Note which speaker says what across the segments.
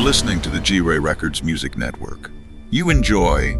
Speaker 1: listening to the G-Ray Records Music Network. You enjoy.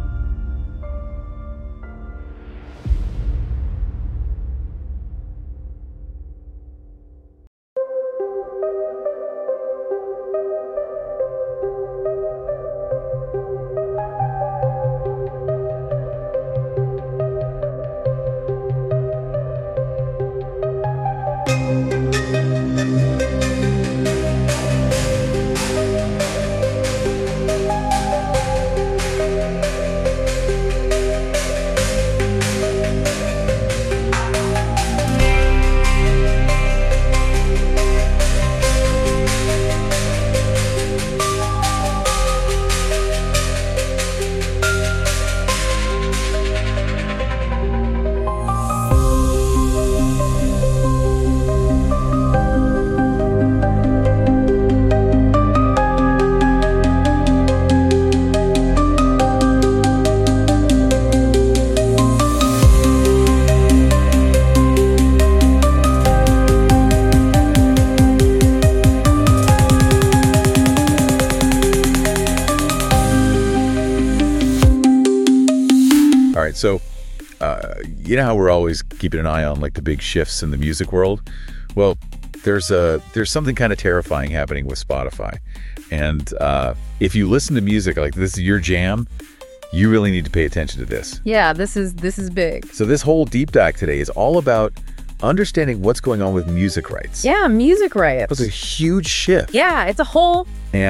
Speaker 2: So, you know how we're always keeping an eye on like the big shifts in the music world? Well, there's something kind of terrifying happening with Spotify. And if you listen to music like this is your jam, you really need to pay attention to this.
Speaker 3: Yeah, this is big.
Speaker 2: So this whole deep dive today is all about understanding what's going on with music rights.
Speaker 3: Yeah, music rights.
Speaker 2: It's a huge shift.
Speaker 3: Yeah, it's a whole...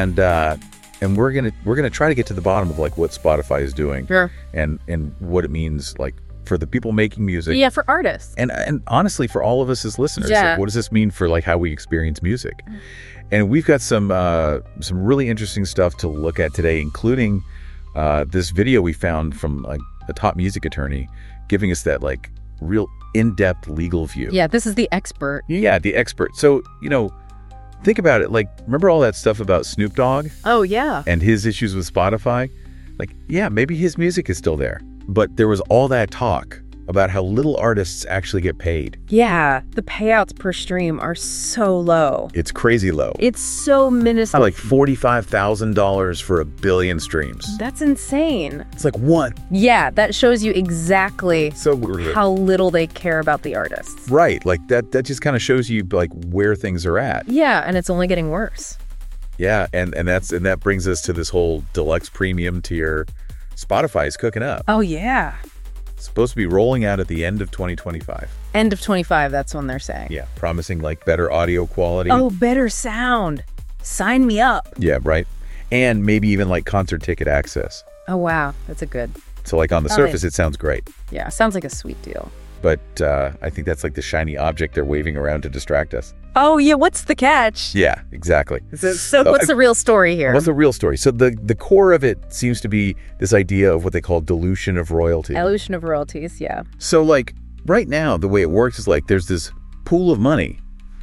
Speaker 2: And we're gonna try to get to the bottom of like what Spotify is doing,
Speaker 3: sure,
Speaker 2: and what it means like for the people making music.
Speaker 3: Yeah, for artists.
Speaker 2: And honestly, for all of us as listeners,
Speaker 3: yeah.
Speaker 2: Like, what does this mean for like how we experience music? And we've got some really interesting stuff to look at today, including this video we found from like a top music attorney giving us that like real in-depth legal view.
Speaker 3: Yeah, this is the expert.
Speaker 2: Yeah, the expert. So, you know, think about it. Like, remember all that stuff about Snoop Dogg?
Speaker 3: Oh, yeah.
Speaker 2: And his issues with Spotify? Like, yeah, maybe his music is still there. But there was all that talk about how little artists actually get paid.
Speaker 3: Yeah, the payouts per stream are so low.
Speaker 2: It's crazy low.
Speaker 3: It's so minuscule.
Speaker 2: Like $45,000 for 1 billion streams.
Speaker 3: That's insane.
Speaker 2: It's like what?
Speaker 3: Yeah, that shows you exactly
Speaker 2: so
Speaker 3: how little they care about the artists.
Speaker 2: Right, like that just kind of shows you like where things are at.
Speaker 3: Yeah, and it's only getting worse.
Speaker 2: Yeah, and that brings us to this whole deluxe premium tier. Spotify is cooking up.
Speaker 3: Oh yeah.
Speaker 2: Supposed to be rolling out at the end of 2025.
Speaker 3: End of 25, that's when they're saying.
Speaker 2: Yeah, promising like better audio quality.
Speaker 3: Oh, better sound. Sign me up.
Speaker 2: Yeah, right. And maybe even like concert ticket access.
Speaker 3: Oh, wow. That's a good.
Speaker 2: So like on the surface, it sounds great.
Speaker 3: Yeah, sounds like a sweet deal.
Speaker 2: But I think that's like the shiny object they're waving around to distract us.
Speaker 3: Oh, yeah. What's the catch?
Speaker 2: Yeah, exactly.
Speaker 3: So what's the real story here?
Speaker 2: What's the real story? So the core of it seems to be this idea of what they call dilution of royalty.
Speaker 3: Dilution of royalties, yeah.
Speaker 2: So like right now, the way it works is like there's this pool of money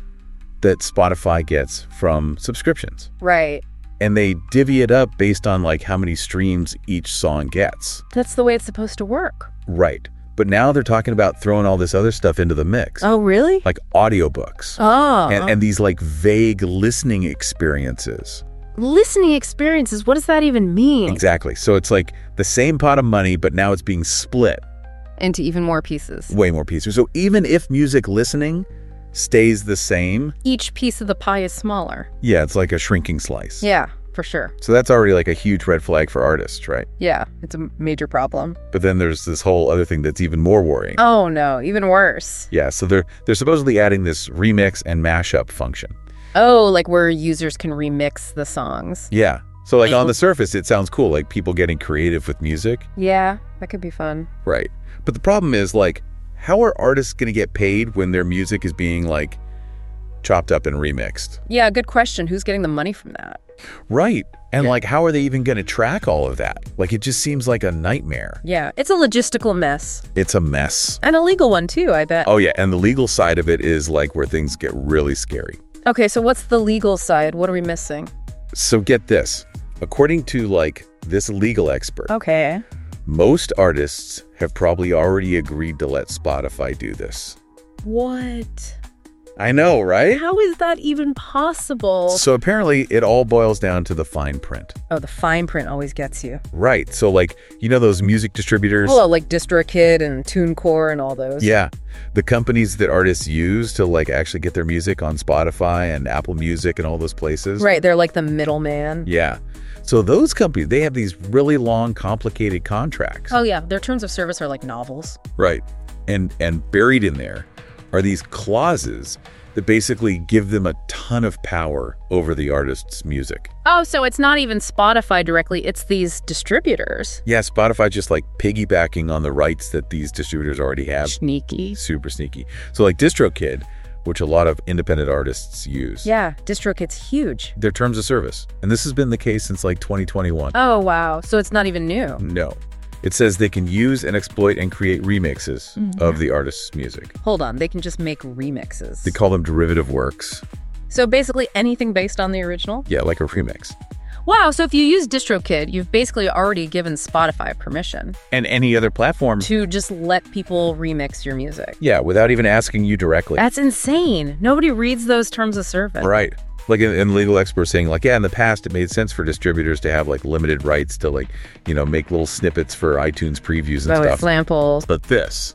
Speaker 2: that Spotify gets from subscriptions.
Speaker 3: Right.
Speaker 2: And they divvy it up based on like how many streams each song gets.
Speaker 3: That's the way it's supposed to work.
Speaker 2: Right. But now they're talking about throwing all this other stuff into the mix.
Speaker 3: Oh, really?
Speaker 2: Like audiobooks.
Speaker 3: Oh.
Speaker 2: And these like vague listening experiences.
Speaker 3: Listening experiences? What does that even mean?
Speaker 2: Exactly. So it's like the same pot of money, but now it's being split.
Speaker 3: Into even more pieces.
Speaker 2: Way more pieces. So even if music listening stays the same,
Speaker 3: each piece of the pie is smaller.
Speaker 2: Yeah, it's like a shrinking slice.
Speaker 3: Yeah. For sure.
Speaker 2: So that's already like a huge red flag for artists, right?
Speaker 3: Yeah, it's a major problem.
Speaker 2: But then there's this whole other thing that's even more worrying.
Speaker 3: Oh no, even worse.
Speaker 2: Yeah, so they're supposedly adding this remix and mashup function.
Speaker 3: Oh, like where users can remix the songs.
Speaker 2: Yeah. So like on the surface, it sounds cool, like people getting creative with music.
Speaker 3: Yeah, that could be fun.
Speaker 2: Right. But the problem is like, how are artists going to get paid when their music is being like chopped up and remixed?
Speaker 3: Yeah, good question. Who's getting the money from that?
Speaker 2: Right. And like, how are they even going to track all of that? Like, it just seems like a nightmare.
Speaker 3: Yeah, it's a logistical mess.
Speaker 2: It's a mess.
Speaker 3: And a legal one too, I bet.
Speaker 2: Oh yeah, and the legal side of it is like where things get really scary.
Speaker 3: Okay, so what's the legal side? What are we missing?
Speaker 2: So get this. According to like this legal expert,
Speaker 3: okay,
Speaker 2: most artists have probably already agreed to let Spotify do this.
Speaker 3: What?
Speaker 2: I know, right?
Speaker 3: How is that even possible?
Speaker 2: So apparently it all boils down to the fine print.
Speaker 3: Oh, the fine print always gets you.
Speaker 2: Right. So like, those music distributors?
Speaker 3: Hello, like DistroKid and TuneCore and all those.
Speaker 2: Yeah. The companies that artists use to like actually get their music on Spotify and Apple Music and all those places.
Speaker 3: Right, they're like the middleman.
Speaker 2: Yeah. So those companies, they have these really long, complicated contracts.
Speaker 3: Oh yeah, their terms of service are like novels.
Speaker 2: Right. And buried in there are these clauses that basically give them a ton of power over the artist's music.
Speaker 3: Oh, so it's not even Spotify directly, it's these distributors.
Speaker 2: Yeah, Spotify just like piggybacking on the rights that these distributors already have.
Speaker 3: Sneaky.
Speaker 2: Super sneaky. So like DistroKid, which a lot of independent artists use.
Speaker 3: Yeah, DistroKid's huge.
Speaker 2: Their terms of service. And this has been the case since like 2021.
Speaker 3: Oh, wow. So it's not even new.
Speaker 2: No. It says they can use and exploit and create remixes of the artist's music.
Speaker 3: Hold on, they can just make remixes.
Speaker 2: They call them derivative works.
Speaker 3: So basically anything based on the original?
Speaker 2: Yeah, like a remix.
Speaker 3: Wow, so if you use DistroKid, you've basically already given Spotify permission
Speaker 2: And any other platform.
Speaker 3: to just let people remix your music.
Speaker 2: Yeah, without even asking you directly.
Speaker 3: That's insane. Nobody reads those terms of service.
Speaker 2: Right. Like in legal experts saying like, yeah, in the past it made sense for distributors to have like limited rights to like, make little snippets for iTunes previews and stuff.
Speaker 3: Examples.
Speaker 2: But this,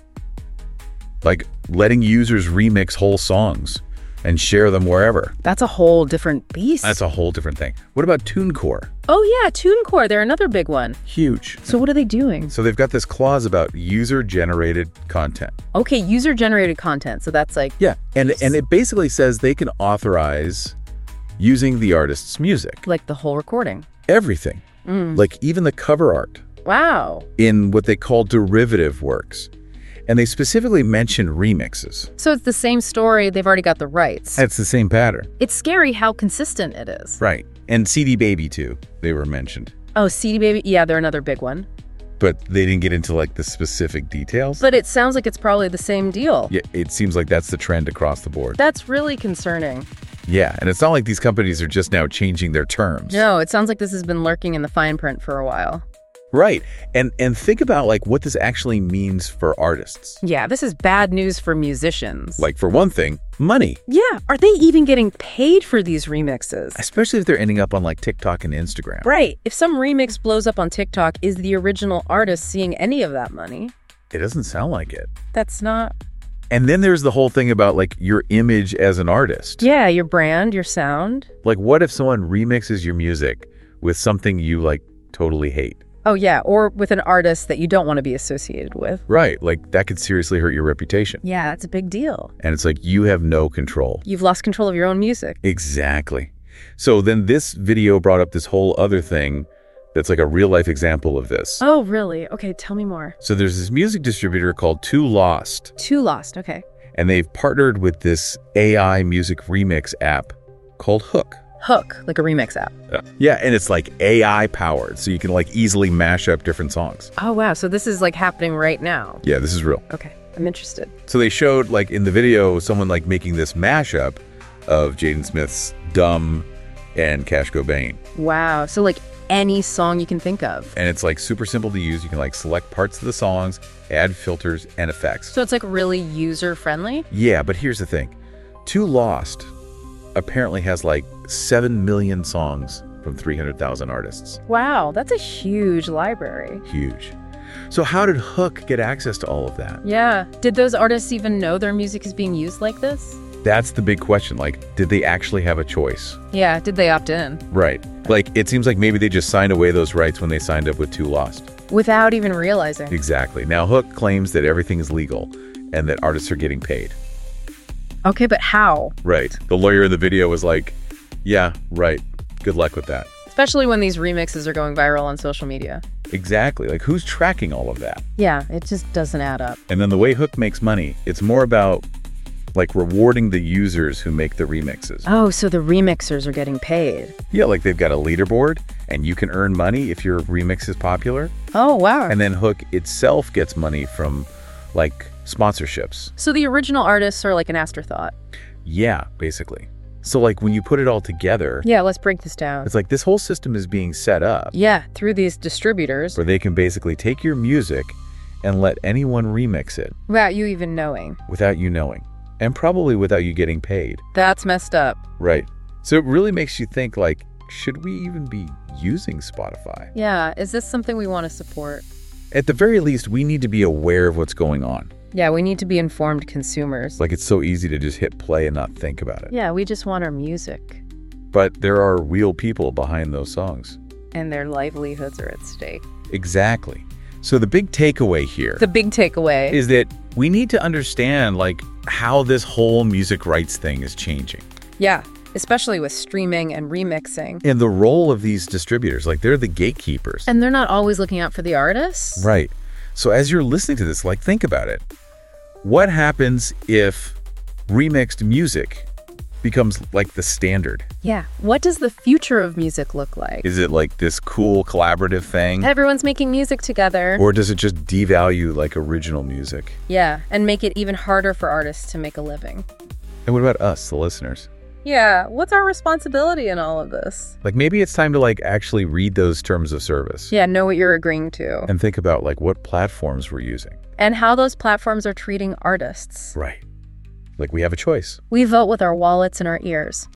Speaker 2: like letting users remix whole songs and share them wherever.
Speaker 3: That's a whole different beast.
Speaker 2: That's a whole different thing. What about TuneCore?
Speaker 3: Oh yeah, TuneCore, they're another big one.
Speaker 2: Huge.
Speaker 3: So what are they doing?
Speaker 2: So they've got this clause about user-generated content.
Speaker 3: Okay, user-generated content. So that's like...
Speaker 2: Yeah, and it basically says they can authorize using the artist's music.
Speaker 3: Like the whole recording.
Speaker 2: Everything. Like even the cover art
Speaker 3: Wow.
Speaker 2: in what they call derivative works. And they specifically mention remixes.
Speaker 3: So it's the same story, they've already got the rights.
Speaker 2: That's the same pattern.
Speaker 3: It's scary how consistent it is.
Speaker 2: Right. And CD Baby too, they were mentioned.
Speaker 3: Oh, CD Baby, yeah, they're another big one.
Speaker 2: But they didn't get into like the specific details.
Speaker 3: But it sounds like it's probably the same deal.
Speaker 2: Yeah, it seems like that's the trend across the board.
Speaker 3: That's really concerning.
Speaker 2: Yeah, and it's not like these companies are just now changing their terms.
Speaker 3: No, it sounds like this has been lurking in the fine print for a while.
Speaker 2: Right. And think about like what this actually means for artists.
Speaker 3: Yeah, this is bad news for musicians.
Speaker 2: Like for one thing, money.
Speaker 3: Yeah, are they even getting paid for these remixes?
Speaker 2: Especially if they're ending up on like TikTok and Instagram.
Speaker 3: Right. If some remix blows up on TikTok, is the original artist seeing any of that money?
Speaker 2: It doesn't sound like it.
Speaker 3: That's not...
Speaker 2: And then there's the whole thing about like your image as an artist.
Speaker 3: Yeah, your brand, your sound.
Speaker 2: Like what if someone remixes your music with something you like totally hate?
Speaker 3: Oh yeah, or with an artist that you don't want to be associated with.
Speaker 2: Right, like that could seriously hurt your reputation.
Speaker 3: Yeah, that's a big deal.
Speaker 2: And it's like you have no control.
Speaker 3: You've lost control of your own music.
Speaker 2: Exactly. So then this video brought up this whole other thing that's like a real life example of this.
Speaker 3: Oh, really? Okay, tell me more.
Speaker 2: So there's this music distributor called Too Lost,
Speaker 3: Too Lost, okay.
Speaker 2: and they've partnered with this AI music remix app called Hook.
Speaker 3: Hook, like a remix app.
Speaker 2: Yeah, and it's like AI powered, so you can like easily mash up different songs.
Speaker 3: Oh, wow. So this is like happening right now.
Speaker 2: Yeah, this is real.
Speaker 3: Okay, I'm interested.
Speaker 2: So they showed like in the video someone like making this mashup of Jaden Smith's Dumb and Cash Cobain.
Speaker 3: Wow. So like any song you can think of.
Speaker 2: And it's like super simple to use. You can like select parts of the songs, add filters and effects.
Speaker 3: So it's like really user friendly?
Speaker 2: Yeah, but here's the thing. Too Lost apparently has like 7 million songs from 300,000 artists.
Speaker 3: Wow, that's a huge library.
Speaker 2: Huge. So how did Hook get access to all of that?
Speaker 3: Yeah. Did those artists even know their music is being used like this?
Speaker 2: That's the big question. Like, did they actually have a choice?
Speaker 3: Yeah, did they opt in?
Speaker 2: Right. Like, it seems like maybe they just signed away those rights when they signed up with Too Lost.
Speaker 3: Without even realizing.
Speaker 2: Exactly. Now, Hook claims that everything is legal and that artists are getting paid.
Speaker 3: Okay, but how?
Speaker 2: Right. The lawyer in the video was like, yeah, right. Good luck with that.
Speaker 3: Especially when these remixes are going viral on social media.
Speaker 2: Exactly. Like, who's tracking all of that?
Speaker 3: Yeah, it just doesn't add up.
Speaker 2: And then the way Hook makes money, it's more about like rewarding the users who make the remixes.
Speaker 3: Oh, so the remixers are getting paid.
Speaker 2: Yeah, like they've got a leaderboard and you can earn money if your remix is popular.
Speaker 3: Oh, wow.
Speaker 2: And then Hook itself gets money from like sponsorships.
Speaker 3: So the original artists are like an afterthought.
Speaker 2: Yeah, basically. So like when you put it all together,
Speaker 3: Yeah, let's break this down.
Speaker 2: it's like this whole system is being set up
Speaker 3: Yeah, through these distributors.
Speaker 2: where they can basically take your music and let anyone remix it
Speaker 3: Without you even knowing.
Speaker 2: without you knowing. And probably without you getting paid.
Speaker 3: That's messed up.
Speaker 2: Right. So it really makes you think, like, should we even be using Spotify?
Speaker 3: Yeah, is this something we want to support?
Speaker 2: At the very least, we need to be aware of what's going on.
Speaker 3: Yeah, we need to be informed consumers.
Speaker 2: Like, it's so easy to just hit play and not think about it.
Speaker 3: Yeah, we just want our music.
Speaker 2: But there are real people behind those songs.
Speaker 3: And their livelihoods are at stake.
Speaker 2: Exactly. So the big takeaway here
Speaker 3: The big takeaway
Speaker 2: is that we need to understand, like, how this whole music rights thing is changing.
Speaker 3: Yeah, especially with streaming and remixing.
Speaker 2: And the role of these distributors, like, they're the gatekeepers.
Speaker 3: And they're not always looking out for the artists.
Speaker 2: Right. So as you're listening to this, like, think about it. What happens if remixed music becomes like the standard?
Speaker 3: Yeah. What does the future of music look like?
Speaker 2: Is it like this cool collaborative thing?
Speaker 3: Everyone's making music together.
Speaker 2: Or does it just devalue like original music?
Speaker 3: Yeah, and make it even harder for artists to make a living.
Speaker 2: And what about us, the listeners?
Speaker 3: Yeah, what's our responsibility in all of this?
Speaker 2: Like, maybe it's time to like actually read those terms of service.
Speaker 3: Yeah, know what you're agreeing to.
Speaker 2: And think about like what platforms we're using.
Speaker 3: And how those platforms are treating artists.
Speaker 2: Right. Like, we have a choice.
Speaker 3: We vote with our wallets and our ears.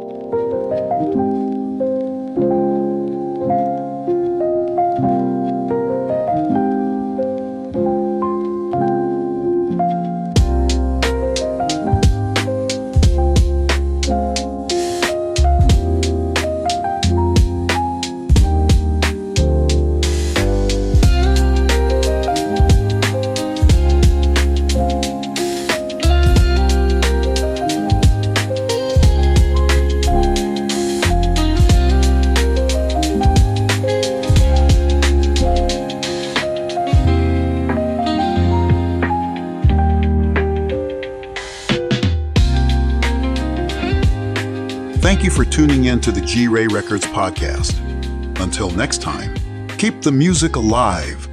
Speaker 4: Thank you for tuning in to the G-Ray Records podcast. Until next time, keep the music alive